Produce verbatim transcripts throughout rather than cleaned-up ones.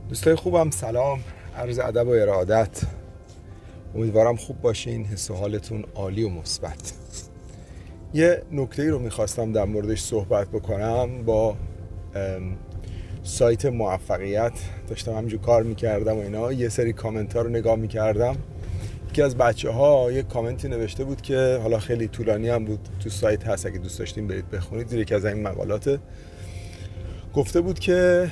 دوستای خوبم، سلام، عرض ادب و ارادت. امیدوارم خوب باشین، حس و حالتون عالی و مثبت. یه نکته‌ای رو میخواستم در موردش صحبت بکنم. با سایت موفقیت داشتم همینجور کار میکردم و اینا، یه سری کامنت ها رو نگاه میکردم. یکی از بچه ها یه کامنتی نوشته بود که حالا خیلی طولانی هم بود، تو سایت هست، اگه دوست داشتین برید بخونید. زیر یکی از این مقالات گفته بود که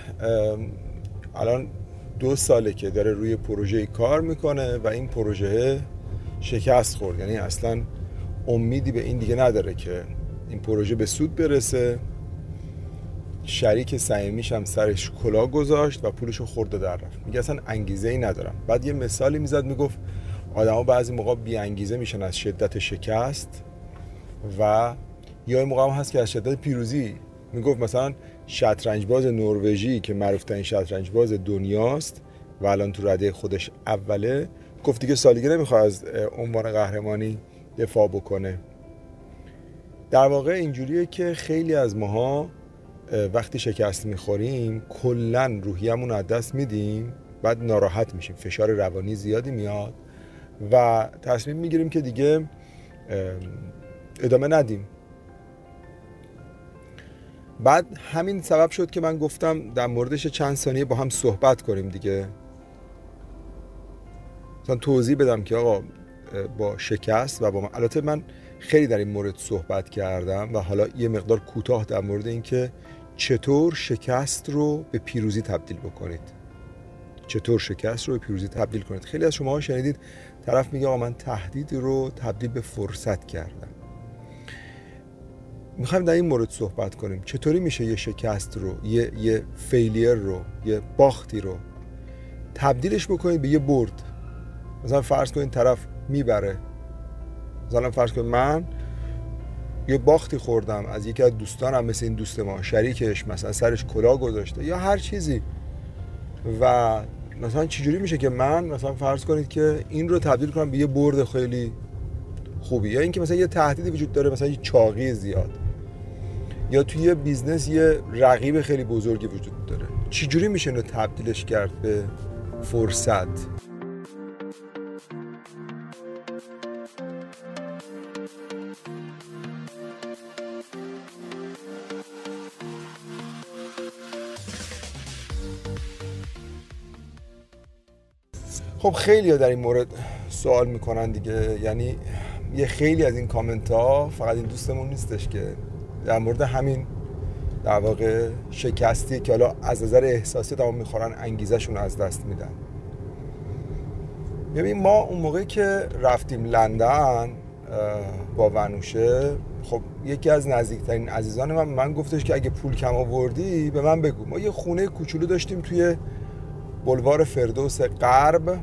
الان دو ساله که داره روی پروژه کار میکنه و این پروژه شکست خورد، یعنی اصلا امیدی به این دیگه نداره که این پروژه به سود برسه. شریک صمیمیش هم سرش کلاه گذاشت و پولشو خورد و در رفت. میگه اصلا انگیزه ای ندارم. بعد یه مثالی میزد، میگفت آدما بعضی موقع بی انگیزه میشن از شدت شکست و یا این موقع هم هست که از شدت پیروزی. میگفت مثلا شطرنج باز نروژی که معروف ترین شطرنج باز دنیاست و الان تو رده خودش اوله، گفت دیگه سال دیگه نمیخواد از عنوان قهرمانی دفاع بکنه. در واقع اینجوریه که خیلی از ماها وقتی شکست میخوریم کلن روحیه‌مون رو از دست میدیم، بعد ناراحت میشیم، فشار روانی زیادی میاد و تصمیم میگیریم که دیگه ادامه ندیم. بعد همین سبب شد که من گفتم در موردش چند ثانیه با هم صحبت کنیم دیگه، مثلا توضیح بدم که آقا با شکست و با من، البته من خیلی در این مورد صحبت کردم و حالا یه مقدار کوتاه در مورد این که چطور شکست رو به پیروزی تبدیل بکنید. چطور شکست رو به پیروزی تبدیل کنید. خیلی از شما شنیدید طرف میگه آقا من تهدید رو تبدیل به فرصت کردم. میخوایم در این مورد صحبت کنیم چطوری میشه یه شکست رو، یه یه فیلیر رو، یه باختی رو تبدیلش بکنید به یه برد. مثلا فرض کنید طرف میبره، مثلا فرض کنید من یه باختی خوردم از یکی از دوستانم، مثل این دوست ما، شریکش مثلا سرش کلاه گذاشته یا هر چیزی، و مثلا چجوری میشه که من مثلا فرض کنید که این رو تبدیل کنم به یه برد خیلی خوبی، یا اینکه مثلا یه تهدیدی وجود داره، مثلا یه چاقی زیاد، یا توی یه بیزنس یه رقیب خیلی بزرگی وجود داره. چجوری میشه اینو تبدیلش کرد به فرصت؟ خب خیلی ها در این مورد سوال میکنن دیگه، یعنی یه خیلی از این کامنت ها فقط این دوستمون نیستش که در مورد همین در واقع شکستی که حالا از نظر احساسی تمام میخورن انگیزشون از دست میدن. ببین ما اون موقعی که رفتیم لندن با ونوشه، خب یکی از نزدیکترین عزیزان من من گفتش که اگه پول کم آوردی به من بگو. ما یه خونه کوچولو داشتیم توی بولوار فردوس غرب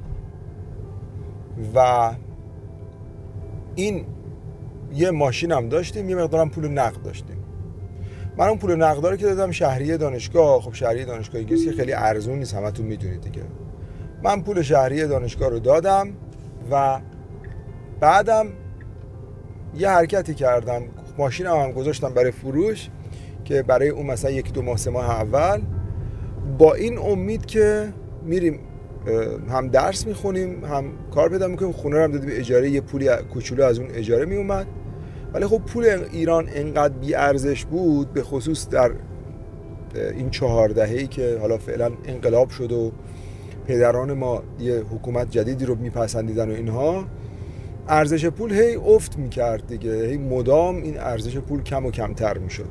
و این یه ماشین هم داشتیم، یه مقدارم پول نقد داشتیم. من اون پول نقدار که دادم شهریه دانشگاه. خب شهریه دانشگاه انگلیس که خیلی ارزون نیست، همتون میدونید دیگه. من پول شهریه دانشگاه رو دادم و بعدم یه حرکتی کردم، ماشینم هم گذاشتم برای فروش که برای اون مثلا یکی دو ماه سه ماه اول، با این امید که میریم هم درس میخونیم هم کار پیدا میکنیم، خونه رو هم دادیم اجاره، یه پولی کوچولو از اون اجاره میومد. ولی خب پول ایران انقدر بی ارزش بود، به خصوص در این چهار دهه‌ای که حالا فعلا انقلاب شد و پدران ما یه حکومت جدیدی رو میپسندیدن و اینها، ارزش پول هی افت میکرد دیگه، هی مدام این ارزش پول کم و کمتر میشد.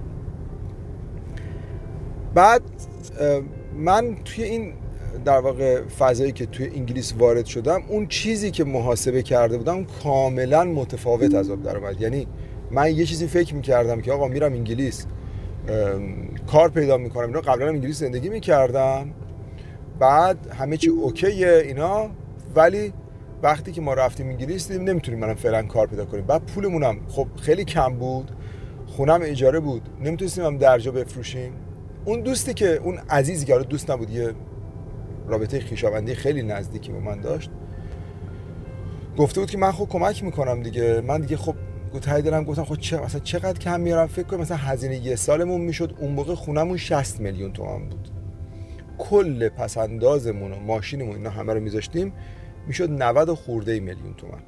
بعد من توی این در واقع فضایی که توی انگلیس وارد شدم، اون چیزی که محاسبه کرده بودم کاملا متفاوت از آب در اومد. یعنی من یه چیزی فکر میکردم که آقا میرم انگلیس کار پیدا میکنم اینا، قبلا انگلیس زندگی میکردم، بعد همه چی اوکیه اینا، ولی وقتی که ما رفتیم انگلیس دیدیم نمیتونیم منم فعلا کار پیدا کنیم. بعد پولمونم خب خیلی کم بود، خونم اجاره بود، نمیتونستیم هم درجا بفروشیم. اون دوستی که اون عزیزی که حالا دوست نبود، یه رابطه خویشاوندی خیلی نزدیکی با من داشت، گفته بود که من خب کمک میکنم دیگه. من دیگه خب ته دلم گفتم خب چه مثلا چقدر کم میارم، فکر کنم مثلا هزینه یه سالمون میشد اون موقع خونمون شصت میلیون تومان بود. کل پسندازمون و ماشینمون اینا همه رو میذاشتیم میشد نود خورده میلیون تومان.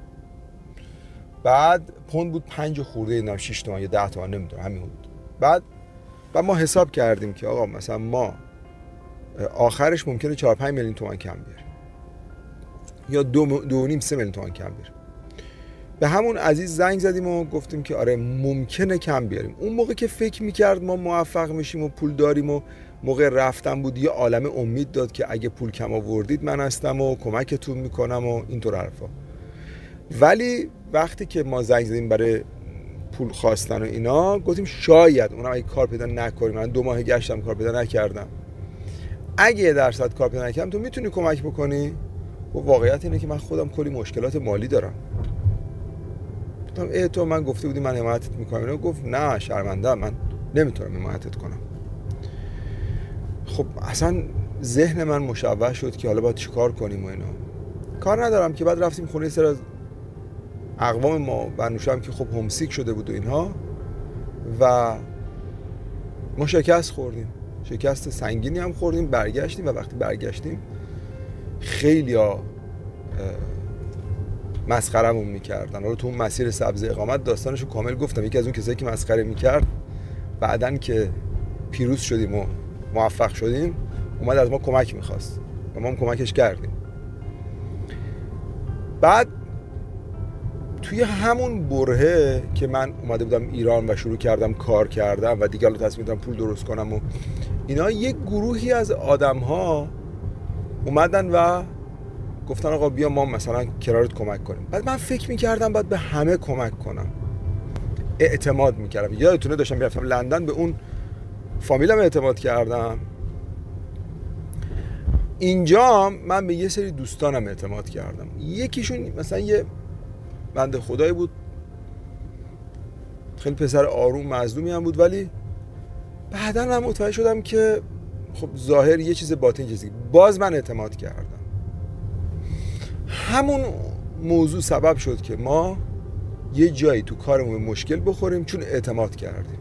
بعد پوند بود پنج خورده اینا شش تومان یا ده تومان نمیدونم همین بود. بعد بعد ما حساب کردیم که آقا مثلا ما آخرش ممکنه چهار پنج میلیون تومان کم بیاریم یا دو دو و نیم سه میلیون تومان کم بیاریم. به همون عزیز زنگ زدیم و گفتیم که آره ممکنه کم بیاریم. اون موقع که فکر میکرد ما موفق میشیم و پول داریم و موقع رفتن بود یه عالم امید داد که اگه پول کم آوردید من هستم و کمکتون میکنم و اینطور حرفا. ولی وقتی که ما زنگ زدیم برای پول خواستن و اینا گفتیم شاید اونم اگه کار پیدا نکنیم، من دو ماه گشتم کار پیدا نکردم، اگه یه درصد کار پیدا نکردم تو میتونی کمک بکنی؟ و واقعیت اینه که من خودم کلی مشکلات مالی دارم. گفتم ای تو من گفته بودی من حمایتت میکنم. اینو گفت نه شرمنده من نمیتونم حمایتت کنم. خب اصلا ذهن من مشوش شد که حالا باید چیکار کنیم و اینا. کار ندارم که بعد رفتیم خونه سر از اقوام ما بنوشه هم که خب همسیک شده بود و اینها و ما شکست خوردیم، شکست سنگینی هم خوردیم. برگشتیم و وقتی برگشتیم خیلی ها مسخرمون میکردن. حالا تو اون مسیر سبز اقامت داستانشو کامل گفتم. یکی از اون کسایی که مسخره میکرد بعدن که پیروز شدیم و موفق شدیم اومد از ما کمک میخواست و ما هم کمکش کردیم. بعد توی همون برهه که من اومده بودم ایران و شروع کردم کار کردم و دیگه الان تصمیم گرفتم پول درست کنم و اینا، یک گروهی از آدم ها اومدن و گفتن آقا بیا ما مثلا کرارت کمک کنیم. بعد من فکر میکردم باید به همه کمک کنم، اعتماد میکردم. یادتونه داشتم میرفتم لندن به اون فامیلم اعتماد کردم، اینجا من به یه سری دوستانم اعتماد کردم. یکیشون مثلا یه بنده خدایی بود خیلی پسر آروم مظلومی هم بود، ولی بعدا من متوجه شدم که خب ظاهر یه چیز باطن چیزی. باز من اعتماد کردم. همون موضوع سبب شد که ما یه جایی تو کارمون مشکل بخوریم چون اعتماد کردیم.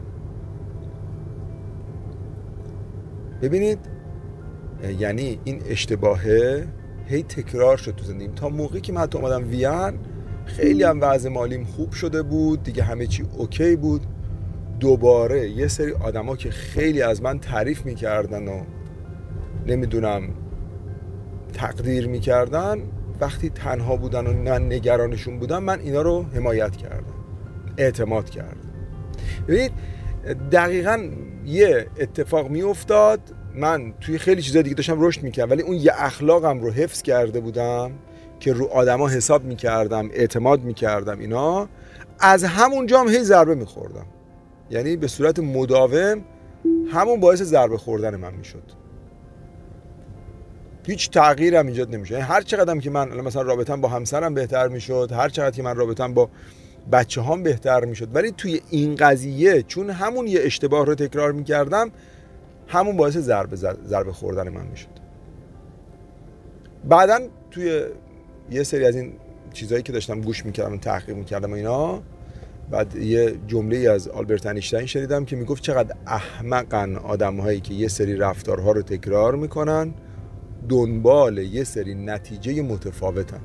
ببینید یعنی این اشتباهه هی تکرار شد تو زندگیم تا موقعی که من حتی اومدم وین. خیلی هم وضع مالیم خوب شده بود دیگه، همه چی اوکی بود. دوباره یه سری آدما که خیلی از من تعریف میکردن و نمیدونم تقدیر میکردن، وقتی تنها بودن و من نگرانشون بودم من اینا رو حمایت کردم، اعتماد کردم. ببینید دقیقاً یه اتفاق میافتاد، من توی خیلی چیزا دیگه داشتم رشد میکردم ولی اون یه اخلاقم رو حفظ کرده بودم که رو آدما حساب میکردم، اعتماد میکردم. اینا از همون جام هی ضربه میخوردم، یعنی به صورت مداوم همون باعث ضربه خوردن من میشد. هیچ تغییرم ایجاد نمیشه. یعنی هر چقدرم که من مثلا رابطم با همسرم بهتر میشد، هر چقدر که من رابطم با بچه‌هام بهتر میشد، ولی توی این قضیه چون همون یه اشتباه رو تکرار میکردم همون باعث ضربه ضربه خوردن من میشد. بعدن توی یه سری از این چیزایی که داشتم گوش میکردم، تحقیق میکردم و اینا، بعد یه جمله‌ای از آلبرت اینشتین شنیدم که میگفت چقدر احمقن آدم‌هایی که یه سری رفتارها رو تکرار میکنن دنبال یه سری نتیجه متفاوتن.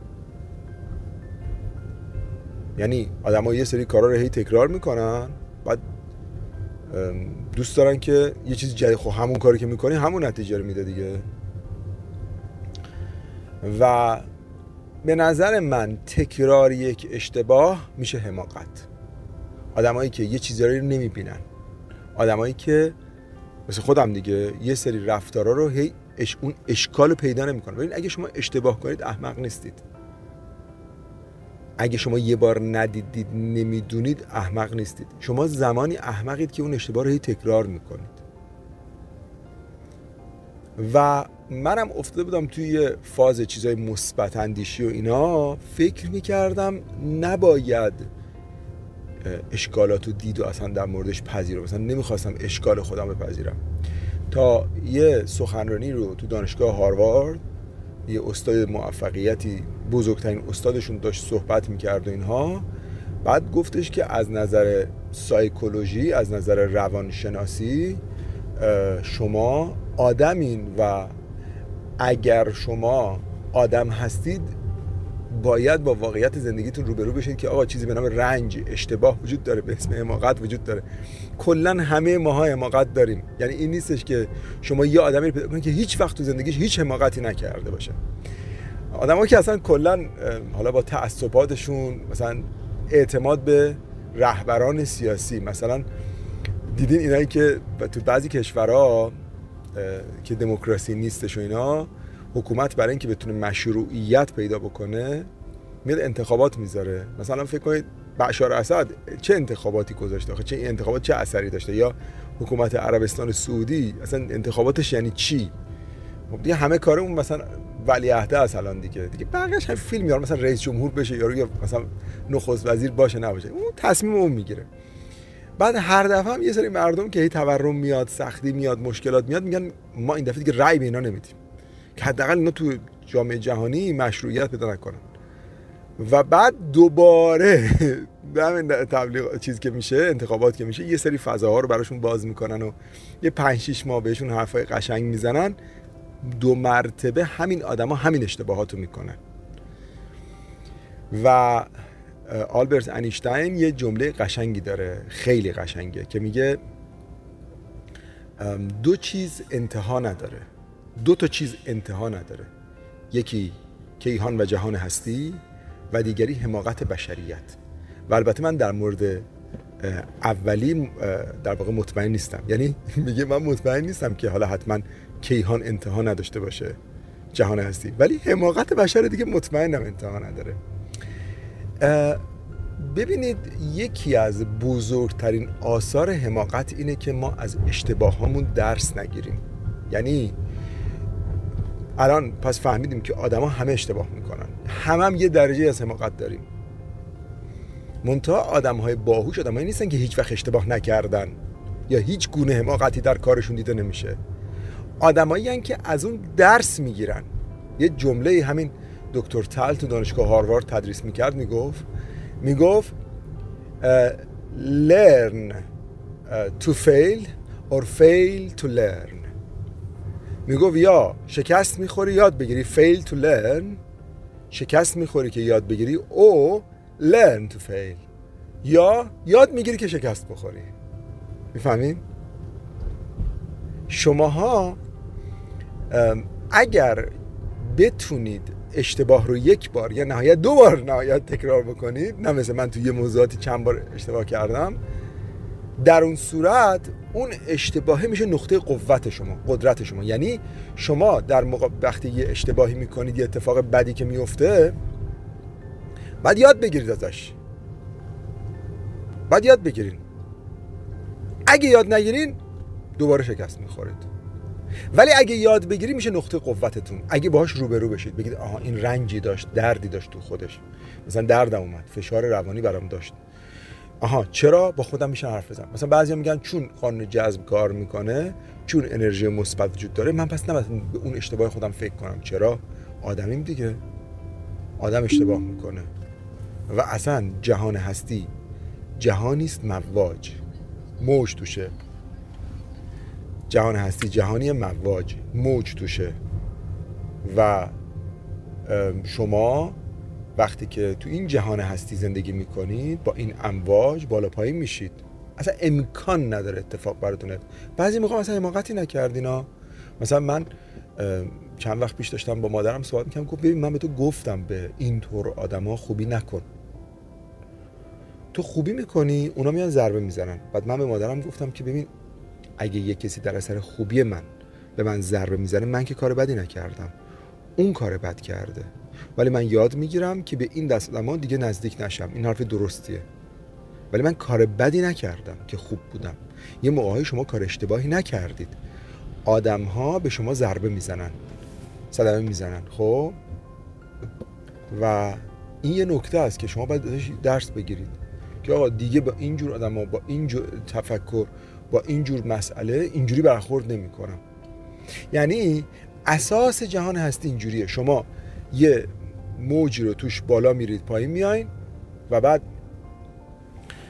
یعنی آدم‌ها یه سری کارا رو هی تکرار میکنن بعد دوست دارن که یه چیز جدید، خب همون کاری که میکنی همون نتیجه رو میده دیگه. و به نظر من تکرار یک اشتباه میشه حماقت. آدمایی که یه چیزایی رو نمیبینن، آدمایی که مثل خودم دیگه یه سری رفتارا رو هی اش اون اشکال رو پیدا نمیکنن. ببین اگه شما اشتباه کنید احمق نیستید. اگه شما یه بار ندیدید نمیدونید احمق نیستید. شما زمانی احمقید که اون اشتباه رو هی تکرار میکنید. و منم افتاده بودم توی فاز چیزای مثبت اندیشی و اینا، فکر میکردم نباید اشکالات رو دید و اصلا در موردش پذیرم، مثلا نمیخواستم اشکال خودم بپذیرم. تا یه سخنرانی رو تو دانشگاه هاروارد یه استاد موفقیتی بزرگترین استادشون داشت صحبت میکرد و اینها، بعد گفتش که از نظر سایکولوژی، از نظر روانشناسی شما آدمین و اگر شما آدم هستید باید با واقعیت زندگیتون روبرو بشید که آقا چیزی به نام رنج، اشتباه وجود داره، به اسم حماقت وجود داره. کلا همه ماها حماقت داریم. یعنی این نیستش که شما یه آدمی رو پیدا کنید که هیچ وقت تو زندگیش هیچ حماقتی نکرده باشه. آدم‌ها که اصلا کلا حالا با تعصباتشون، مثلا اعتماد به رهبران سیاسی، مثلا دیدین اینایی که تو بعضی کشورها که دموکراسی نیستش و اینا، حکومت برای اینکه بتونه مشروعیت پیدا بکنه میاد انتخابات میذاره. مثلا فکر کنید بشار اسد چه انتخاباتی گذاشته، چه این انتخابات چه اثری داشته، یا حکومت عربستان سعودی اصلا انتخاباتش یعنی چی؟ دیگه همه کارمون مثلا ولیعهده است الان دیگه دیگه بقیه‌اش هم فیلم میاره، مثلا رئیس جمهور بشه یا مثلا نخست وزیر باشه نباشه، اون تصمیم اون میگیره. بعد هر دفعه هم یه سری مردم که هی تورم میاد، سختی میاد، مشکلات میاد، میگن ما این دفعه دیگه رأی به اینا نمیدیم که حداقل اینا تو جامعه جهانی مشروعیت پیدا نکنن. و بعد دوباره همین تبلیغ چیز که میشه، انتخابات که میشه، یه سری فضاها رو براشون باز میکنن و یه پنج شش ماه بهشون حرفای قشنگ میزنن. دو مرتبه همین آدما همین اشتباهاتو میکنن. و آلبرت انیشتین یه جمله قشنگی داره، خیلی قشنگه، که میگه دو چیز انتها نداره، دو تا چیز انتها نداره، یکی کیهان و جهان هستی و دیگری حماقت بشریت. و البته من در مورد اولی در واقع مطمئن نیستم، یعنی میگه من مطمئن نیستم که حالا حتما کیهان انتها نداشته باشه، جهان هستی، ولی حماقت بشر دیگه مطمئنم انتها نداره. ببینید یکی از بزرگترین آثار حماقت اینه که ما از اشتباهامون درس نگیریم. یعنی الان پس فهمیدیم که آدما همه اشتباه میکنن، همه هم یه درجه از حماقت داریم. منتها آدم‌های باهوش آدمایی نیستن که هیچ وقت اشتباه نکردن یا هیچ گونه حماقتی در کارشون دیده نمیشه. آدمایی هستن که از اون درس میگیرن. یه جمله همین دکتر تل تو دانشگاه هاروارد تدریس میکرد، میگفت میگفت uh, learn uh, to fail or fail to learn. میگفت یا شکست میخوری یاد بگیری، fail to learn، شکست میخوری که یاد بگیری، او learn to fail، یا یاد میگیری که شکست بخوری. میفهمین؟ شماها اگر بتونید اشتباه رو یک بار یا نهایت دو بار نهایت تکرار بکنید، نه مثل من توی یه موضوعاتی چند بار اشتباه کردم، در اون صورت اون اشتباهه میشه نقطه قوت شما، قدرت شما. یعنی شما در موقع وقتی یه اشتباهی میکنید، یه اتفاق بدی که میفته، بعد یاد بگیرید ازش، بعد یاد بگیرین. اگه یاد نگیرین دوباره شکست میخورید. ولی اگه یاد بگیری میشه نقطه قوتتون. اگه باهاش روبرو بشید، بگید آها این رنجی داشت، دردی داشت تو خودش، مثلا دردم اومد، فشار روانی برام داشت، آها چرا؟ با خودم میشه حرف بزنم. مثلا بعضیا میگن چون قانون جذب کار میکنه، چون انرژی مثبت وجود داره، من پس نباید به اون اشتباه خودم فکر کنم. چرا؟ آدمیم دیگه، آدم اشتباه میکنه. و اصلا جهان هستی جهانی است مواج، موج توشه. جهان هستی جهانی مواج، موج توشه. و شما وقتی که تو این جهان هستی زندگی میکنید، با این امواج بالا پایین میشید. اصلا امکان نداره اتفاق براتون. بعضی موقع مثلا حماقتی نکردین ها. مثلا من چند وقت پیش داشتم با مادرم صحبت میکردم، گفت ببین من به تو گفتم به این طور آدما خوبی نکن، تو خوبی میکنی اونا میان ضربه میزنن. بعد من به مادرم گفتم که ببین اگه یه کسی در اثر خوبی من به من ضربه میزنه، من که کار بدی نکردم، اون کار بد کرده، ولی من یاد میگیرم که به این دست آدما دیگه نزدیک نشم. این حرف درستیه، ولی من کار بدی نکردم که خوب بودم. یه موقعی شما کار اشتباهی نکردید، آدم‌ها به شما ضربه میزنن، صدمه میزنن. خب و این یه نکته است که شما باید درس بگیرید که آقا دیگه با اینجور آدم‌ها، با اینجور تفکر، با اینجور مسئله اینجوری برخورد نمی‌کنم. یعنی اساس جهان هستی اینجوریه، شما یه موجی رو توش بالا میرید پایین میایین و بعد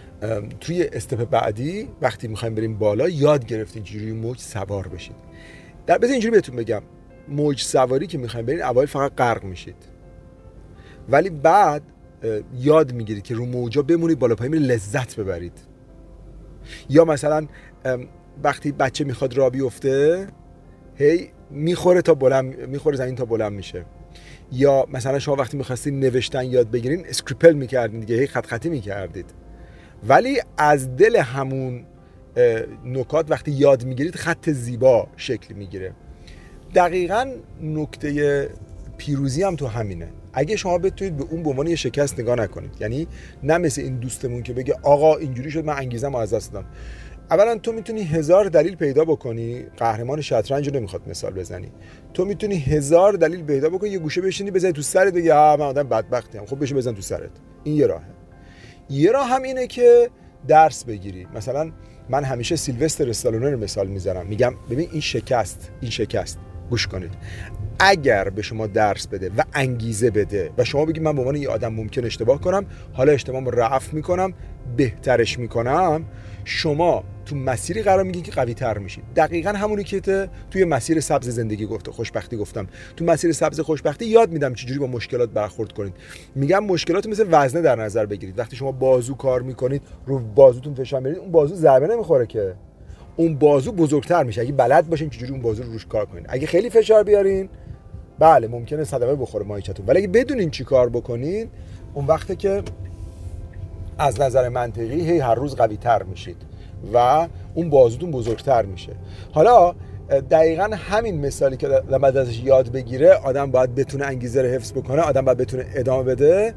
توی استپ بعدی وقتی میخوایم بریم بالا یاد گرفتین چجوری موج سوار بشید. در بذار اینجوری بهتون بگم، موج سواری که میخواین برین اوایل فقط غرق میشید، ولی بعد یاد میگیرید که رو موجا بمونید، بالا پایین لذت ببرید. یا مثلا وقتی بچه میخواد راه بیفته هی میخوره تا بلند میخوره زمین تا بلند میشه. یا مثلا شما وقتی میخواستین نوشتن یاد بگیرین اسکریپل میکردین دیگه، هی خط خطی میکردید. ولی از دل همون نکات وقتی یاد میگیرید خط زیبا شکل میگیره. دقیقاً نکته پیروزی هم تو همینه. اگه شما بتونید به اون به عنوان یه شکست نگاه نکنید، یعنی نه مثل این دوستمون که بگه آقا اینجوری شد من انگیزه‌مو از دست دادم. اولا تو میتونی هزار دلیل پیدا بکنی، قهرمان شطرنج رو نمیخواد مثال بزنی، تو میتونی هزار دلیل پیدا بکنی یه گوشه بشینی بزنی تو سرت بگی آ من آدم بدبختیم، خب بشین بزن تو سرت. این یه راهه. یه راه هم اینه که درس بگیری. مثلا من همیشه سیلوستر استالونه رو مثال میزنم، میگم ببین این شکست این شکست گوش کنید، اگر به شما درس بده و انگیزه بده و شما بگید من به عنوان یه آدم ممکن اشتباه کنم، حالا اشتباهمو رفع میکنم، بهترش میکنم، شما تو مسیری قرار میگیرید که قوی تر میشید. دقیقاً همونی که توی مسیر سبز زندگی گفته خوشبختی گفتم. تو مسیر سبز خوشبختی یاد میدم چجوری با مشکلات برخورد کنید. میگم مشکلات مثل وزنه در نظر بگیرید. وقتی شما بازو کار میکنید، رو بازوتون فشار میارید، اون بازو ضربه نمیخوره که، اون بازو بزرگتر میشه اگه بلد باشین چجوری اون بازو رو روش کار کنید. اگه خیلی فشار بیارین بله ممکنه صدمه بخوره ماهیچه‌تون، ولی اگه بدونین چی کار بکنین، اون وقته که از نظر منطقی هی هر روز قوی تر میشید و اون بازوتون بزرگتر میشه. حالا دقیقاً همین مثالی که بعد ازش یاد بگیره، آدم باید بتونه انگیزه رو حفظ بکنه، آدم باید بتونه ادامه بده.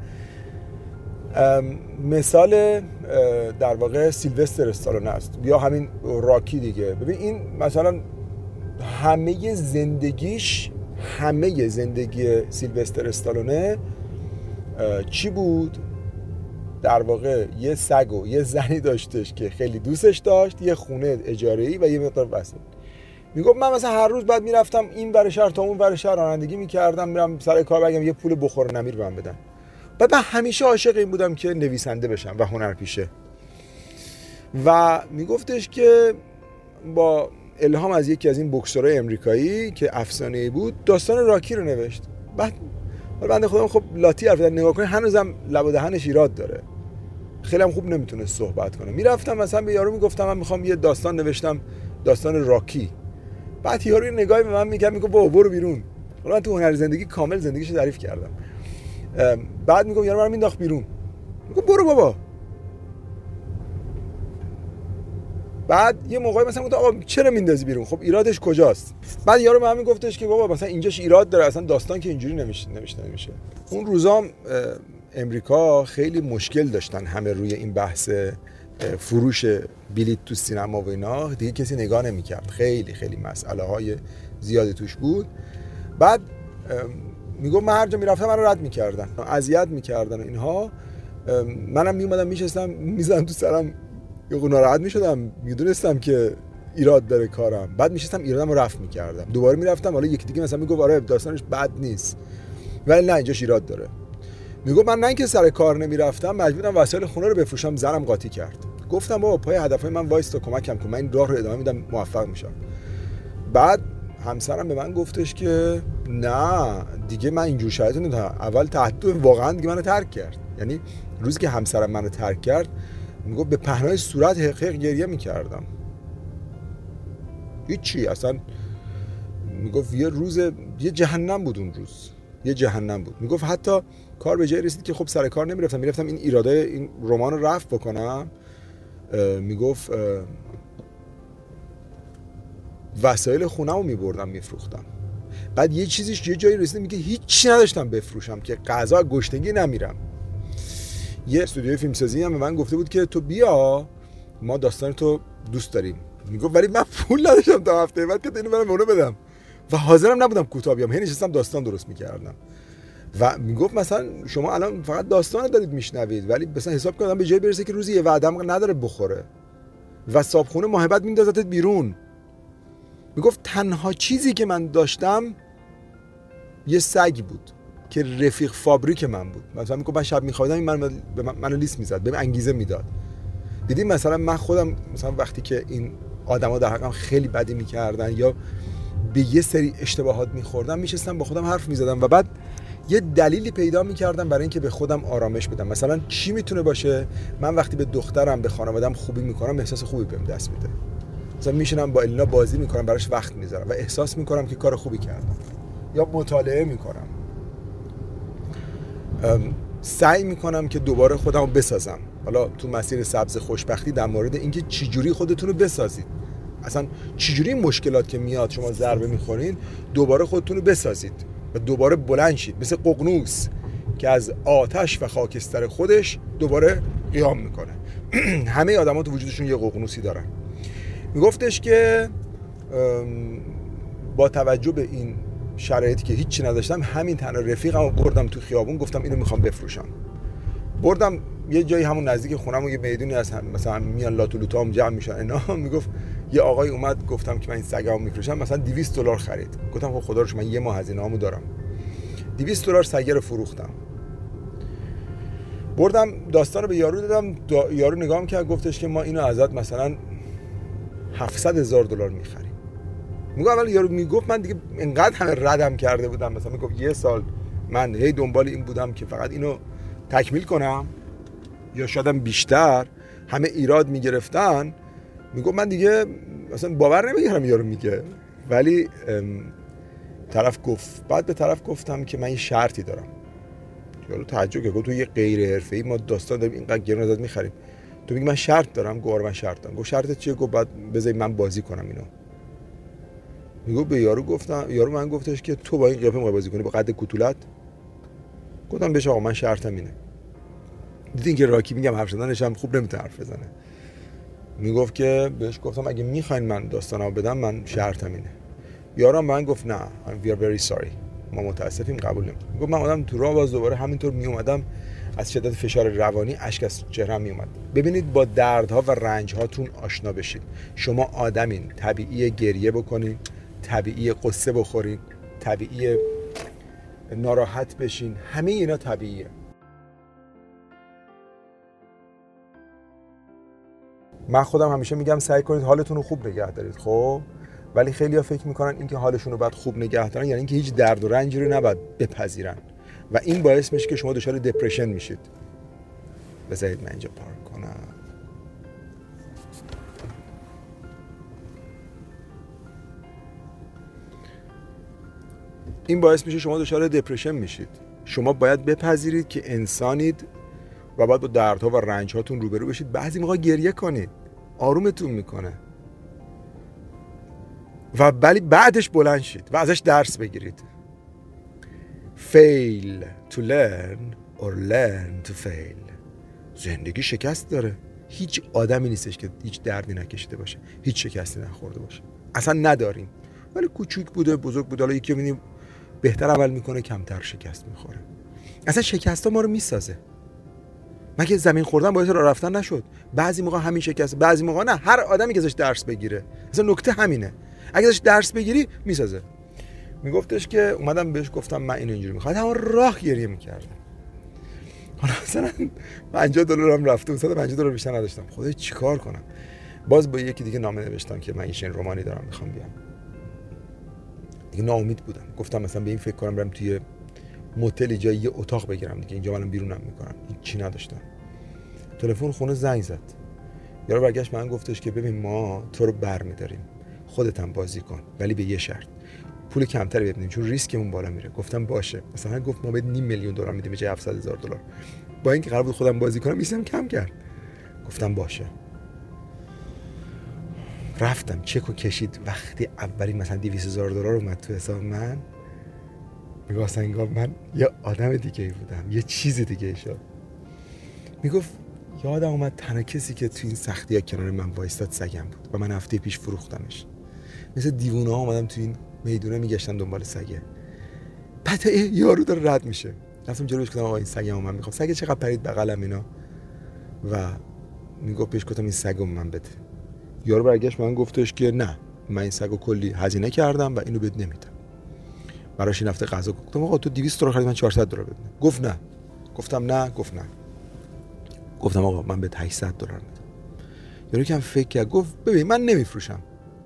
مثال در واقع سیلوستر استالونه است یا همین راکی دیگه. ببین این مثلا همه زندگیش همه زندگی سیلوستر استالونه چی بود؟ در واقع یه سگ و یه زنی داشتش که خیلی دوستش داشت، یه خونه اجاره‌ای و یه مقدار وسیله. میگفت من مثلا هر روز بعد میرفتم این ور شهر تا اون ور شهر رانندگی میکردم، میرم سر کار بگم یه پول بخور نمیر بهم بدن. بعد من همیشه عاشق این بودم که نویسنده بشم و هنرپیشه. و میگفتش که با الهام از یکی از این بوکسورای امریکایی که افسانه‌ای بود، داستان راکی رو نوشت. بعد بنده خودم خب لاتی حرف زدن، نگاه کنید هنوزم لب و دهنش ایراد داره، خیلی هم خوب نمیتونه صحبت کنه. میرفتم مثلا به یارو میگفتم من میخوام یه داستان نوشتم، داستان راکی. بعد یارو نگاهی به من میگه، میگه بابا برو بیرون. حالا من تو هنر زندگی کامل زندگیشو تعریف کردم. بعد میگم یارو من مینداخت بیرون، میگه برو بابا. بعد یه موقعی مثلا گفتم آقا چرا میندازی بیرون؟ خب ایرادش کجاست؟ بعد یارو به من میگفتش که بابا مثلا اینجاش ایراد داره، اصلا داستان که اینجوری نمیشه نمیشه نمیشه. اون روزام امریکا خیلی مشکل داشتن همه روی این بحث فروش بلیط تو سینما و اینا، دیگه کسی نگاه نمیکرد، خیلی خیلی مسئله های زیادی توش بود. بعد میگم من هر جا میرفتم من رو رد میکردن، اذیت میکردن و اینها. منم میومدم میشستم میزدم تو سرم، یه ناراحت میشدم، میدونستم که ایراد داره کارم. بعد میشستم ایرادم رو رفع میکردم، دوباره میرفتم، حالا یکی دیگه مثلا میگفت آره داستانش بد نیست ولی نه اینجاش ایراد داره. میگفت من نه اینکه سر کار نمیرفتم، مجبورم وسایل خونه رو بفروشم، زنم قاطی کرد. گفتم بابا پای هدفهای من وایس تا کمکم کن، من این راه رو ادامه میدم موفق میشم. بعد همسرم به من گفتش که نه دیگه من اینجور شرایط ندارم. اول تحت واقعا دیگه منو ترک کرد، یعنی روزی که همسرم منو ترک کرد میگفت به پهنای صورت حق حق گریه میکردم، هیچی اصلا. میگفت یه روز یه جهنم بود اون روز، یه جهنم بود. میگفت حتی کار به جای رسید که خب سر کار نمیرفتم، میرفتم این ایرادای این رمان رو رفع بکنم. میگفت وسایل خونه‌مو میبردم میفروختم. بعد یه چیزیش یه جایی رسید میگه هیچی نداشتم بفروشم که غذا گشنگی نمیرم. یه استودیوی فیلمسازی هم به من گفته بود که تو بیا ما داستان تو دوست داریم. میگفت ولی من پول نداشتم تا هفته بعد که اینو برام اونو بدم و حاضرم نبودم کوتاه بیام، هی نشستم داستان درست میکردم. و میگفت مثلا شما الان فقط داستان دارید میشنوید، ولی مثلا حساب کنم به جای برسه که روزی یه وعده هم نداره بخوره و صابخونه ماه بعد میندازتت بیرون. میگفت تنها چیزی که من داشتم یه سگ بود که رفیق فابریک من بود. مثلا میگفت من شب میخوابیدم این من به من منو لیست میزد، به من انگیزه میداد. دیدیم مثلا من خودم مثلا وقتی که این آدما در حقم خیلی بدی میکردن یا به یه سری اشتباهات میخوردم، میشستم با خودم حرف میزدم و بعد یه دلیلی پیدا میکردم برای اینکه به خودم آرامش بدم. مثلا چی میتونه باشه؟ من وقتی به دخترم، به خانواده‌ام خوبی میکنم، احساس خوبی بهم دست میده. مثلا میشینم با الینا بازی میکنم، براش وقت میذارم و احساس میکنم که کار خوبی کردم. یا مطالعه میکنم، سعی میکنم که دوباره خودم رو بسازم. حالا تو مسیر سبز خوشبختی در مورد اینکه چجوری خودتون رو بسازید، اصلا چجوری این مشکلات که میاد شما ضربه میخورین دوباره خودتون رو بسازید و دوباره بلند شید، مثل ققنوس که از آتش و خاکستر خودش دوباره قیام میکنه. همه آدم‌ها تو وجودشون یه ققنوسی دارن. میگفتش که با توجه به این شرایطی که هیچی نداشتم، همین تنها رفیقمو بردم تو خیابون، گفتم اینو میخوام بفروشم. بردم یه جایی همون نزدیک خونم، یه میدونی از هم مثلا میان لاتولوتا هم جمع میشن اینا. میگفت یه آقای اومد، گفتم که من این سگمو میفروشم، مثلا دویست دلار خرید. گفتم خب خدا رو شکر من یه ماه هزینه‌امو دارم. دویست دلار سگ رو فروختم. بردم داستانو به یارو دادم، دا یارو نگام کرد، گفتش که ما اینو ازت مثلا هفتصد هزار دلار میخریم. میگم اول یارو میگفت، من دیگه اینقدر همه ردم کرده بودم، مثلا میگفت یه سال من هی دنبال این بودم که فقط اینو تکمیل کنم یا شایدم بیشتر، همه ایراد میگرفتن. میگفت من دیگه مثلا باور نمیکردم یارو میگه، ولی طرف گفت. بعد به طرف گفتم که من یه شرطی دارم. یارو تعجب کرد، گفت تو یه غیر حرفه‌ای ما داستان داریم اینقدر گرون ازت میخریم، تو میگی من شرط دارم؟ گفت من شرط دارم. گفت شرطت چیه؟ گفت بعد بذاری من بازی کنم اینو. میگفت به یارو گفتم، یارو من گفتش که تو با این قیافه میخوای بازی کنی با قد کوتولت؟ گفتم بهش آقا من شرطم اینه. دیدین که راکی میگم حرف زدنش هم خوب نمیتونه حرف بزنه. میگفت که بهش گفتم اگه میخواین من داستانو بدم من شرطم اینه. یارو من گفت نه we are very sorry، ما متاسفیم قبول نمیکنیم. گفت من اومدم تو راه، باز دوباره همینطور میومدم، از شدت فشار روانی اشک از چهره‌ام میومد. ببینید با دردها و رنجهاتون آشنا بشید. شما آدمین، طبیعیه گریه بکنین، طبیعیه قصه بخورین، طبیعیه ناراحت بشین، همه اینا طبیعیه. من خودم همیشه میگم سعی کنید حالتون رو خوب نگه دارید، خب؟ ولی خیلی‌ها فکر میکنن اینکه حالشون رو باید خوب نگه دارن یعنی اینکه هیچ درد و رنجی رو نباید بپذیرن و این باعث میشه که شما دچار دپرشن میشید. بذارید من اینجا پارک کنم. این باعث میشه شما دچار دپرشن میشید. شما باید بپذیرید که انسانید و باید با دردها و رنجهاتون روبرو بشید. بعضی موقع گریه کنید، آرومتون میکنه و ولی بعدش بلند شید و ازش درس بگیرید. fail to learn or learn to fail. زندگی شکست داره. هیچ آدمی نیستش که هیچ دردی نکشیده باشه، هیچ شکستی نخورده باشه. اصلا نداریم. ولی کوچیک بوده، بزرگ بوده، حالا یکی میبینیم بهتر عمل میکنه، کمتر شکست میخوره. اصلا شکست ها ما رو میسازه. مگه زمین خوردن باعث راه رفتن نشد؟ بعضی موقع همین شکست، بعضی موقع نه. هر آدمی که ازش درس بگیره، اصلا نکته همینه. اگه ازش درس بگیری میسازه. میگفتش که اومدم بهش گفتم من اینو اینجوری میخوام، همون راه گریه میکردم. حالا مثلا پنجاه دلارم رفته، صد و پنجاه دلار بیشتر نداشتم. خدای چیکار کنم؟ باز با یکی دیگه نامه نوشتم که من این رمانی دارم میخوام بیام. دیگه ناامید بودم. گفتم مثلا به این فکر کنم برم توی موتل جای یه اتاق بگیرم دیگه، اینجا منم بیرونم میکنم. هیچ چی نداشتم. تلفن خونه زنگ زد. یارو برگشت من گفتش که ببین ما تو رو برمی‌داریم، خودت هم بازی کن، ولی به یه شرط، پول کمتری بدیم چون ریسکمون بالا میره. گفتم باشه. مثلا گفت ما بهت نیم میلیون دلار میدیم به جای هفتصد هزار دلار. با اینکه قرار بود خودم بازی کنم میسم کم کرد. گفتم باشه. رفتم چکو کشید. وقتی اولی مثلا دویست هزار دلار اومد تو حساب من، میگفت انگار من یه آدم دیگه ای بودم، یه چیز دیگه ای شد. میگفت یادم اومد تنها کسی که تو این سختی ها کنار من وایستاد سگم بود و من هفته پیش فروختمش. مثل دیوونه ها اومدم تو این میدونه میگشتم دنبال سگه. بعد یارو داره رد میشه. رفتم جلوش گفتم آقا این سگمو من میخوام. سگ چقدر پرید بغلم اینا و میگفت بهش گفتم این سگو من بده. یارو برگشت من گفتش که نه، من این سگو کلی هزینه کردم و اینو بد نمیدم. براش این هفته غذا گفتم آقا تو دویست دلار خرید من چهارصد دلار بدم. گفت نه. گفتم نه. گفت نه. گفتم آقا من به هشتصد دلار میدم. یارو کم فکر کرد، گفت ببین من نمیفروشم.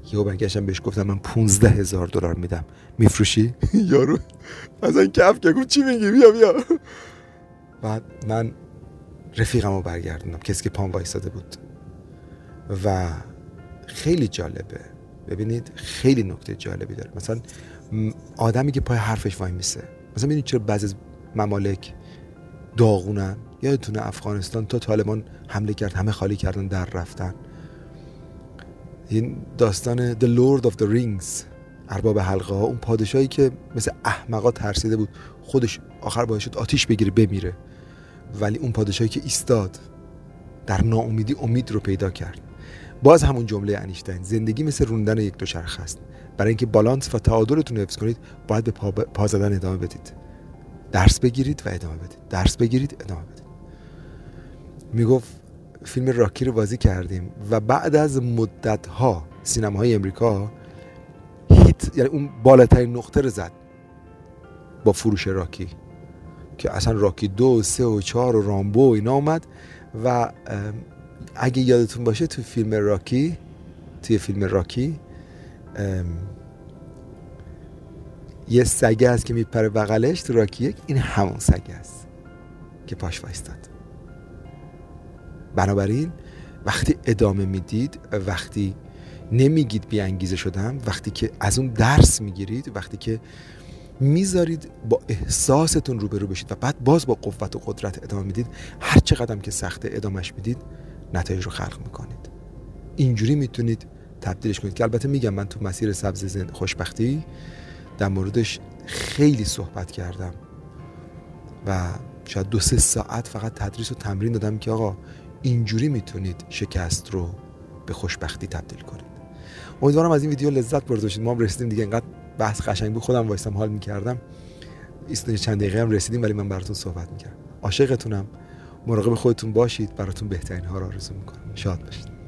یهو برگشتم بهش گفتم من پونزده هزار دلار میدم، میفروشی؟ یارو اصلا کف که گفت چی میگی، بیا بیا. بعد من رفیقمو برگردوندم، کسی که پام وایساده بود و خیلی جالبه. ببینید خیلی نکته جالبی داره. مثلا آدمی که پای حرفش وای میسه، مثلا ببینید چرا بعضی از ممالک داغونن. یادتونه افغانستان تا طالبان حمله کرد همه خالی کردن در رفتن. این داستان The Lord of the Rings، ارباب حلقه ها، اون پادشاهی که مثل احمقا ترسیده بود خودش آخر باعث شد آتیش بگیره بمیره، ولی اون پادشاهی که ایستاد در ناامیدی امید رو پیدا کرد. باز همون جمله انیشتین، زندگی مثل روندن یک دوچرخه است. برای اینکه بالانس و تعادلتون رو حفظ کنید باید به پا, پا زدن ادامه بدید. درس بگیرید و ادامه بدید، درس بگیرید ادامه بدید. میگفت فیلم راکی رو بازی کردیم و بعد از مدت‌ها سینماهای امریکا هیت، یعنی اون بالاترین نقطه رو زد با فروش راکی، که اصلا راکی دو و سه و چهار و رامبو و اینا اومد. و اگه یادتون باشه تو فیلم راکی توی فیلم راکی یه سگه هست که میپره بغلش تو راکی یک، این همون سگه است که پاش وایستاد. بنابراین وقتی ادامه میدید، وقتی نمیگید بی انگیزه شدم، وقتی که از اون درس میگیرید، وقتی که میذارید با احساستون روبرو بشید و بعد باز با قوت و قدرت ادامه میدید، هر چقدر که سخته ادامهش میدید نتایج رو خلق میکنید. اینجوری میتونید تبدیلش کنید. که البته میگم من تو مسیر سبز زند خوشبختی در موردش خیلی صحبت کردم و شاید دو سه ساعت فقط تدریس و تمرین دادم که آقا اینجوری میتونید شکست رو به خوشبختی تبدیل کنید. امیدوارم از این ویدیو لذت برده باشید. ما هم رسیدیم دیگه، انقدر بحث قشنگ بود خودم وایسام حال میکردم. ایستون چند دقیقه هم رسیدیم ولی من براتون صحبت میکردم. عاشقتونم، مراقب خودتون باشید. براتون بهترین ها رو آرزو میکنم. شاد باشید.